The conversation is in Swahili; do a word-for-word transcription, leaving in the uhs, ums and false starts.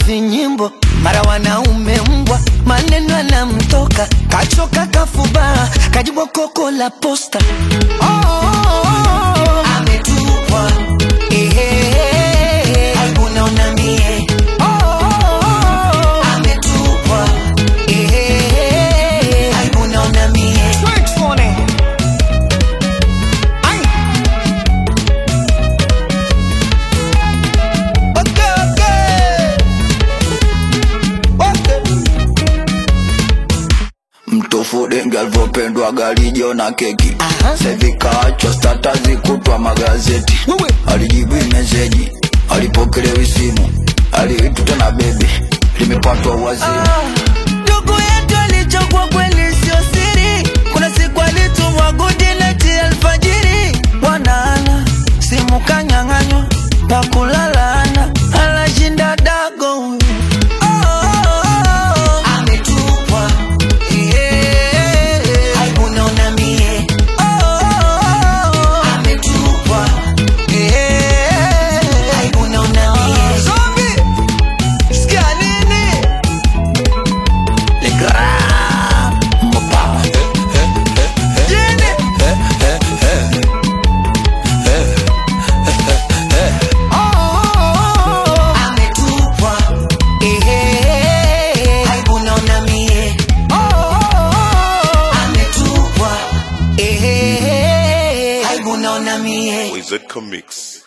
vinyimbo, mara wanaume mbwa, maneno yanamtoka, kachoka kafuba, kajibwa koko la posta. Oh, oh, oh, oh. Ametupwa, ehehehe, aibu naona mie. Oh, oh, oh, oh. Ametupwa, ehehehe, aibu naona mie. Wait for it. Mtofu dengi alvopendwa galijo na keki. Sevika acho statazi kutwa magazeti. Alijibu meseji, alipokelewi simu, aliituta na bebe, limepatwa wazimu. Ndugu yetu alichokwa kweli sio siri, kuna siku alitumwa good night alfajiri. Wanaana, simu kanyang'anywa, pakulalana, alashinda dago. Wizard Comics.